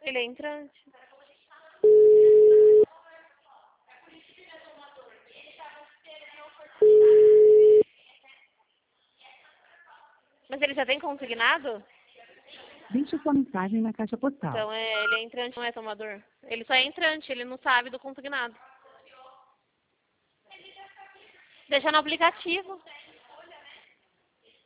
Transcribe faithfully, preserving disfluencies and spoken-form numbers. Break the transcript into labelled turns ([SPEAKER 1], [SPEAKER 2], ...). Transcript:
[SPEAKER 1] Ele é entrante. Mas ele já tem consignado?
[SPEAKER 2] Deixe sua mensagem na caixa postal.
[SPEAKER 1] Então é, ele é entrante, não é tomador. Ele só é entrante, ele não sabe do consignado. Deixa no aplicativo.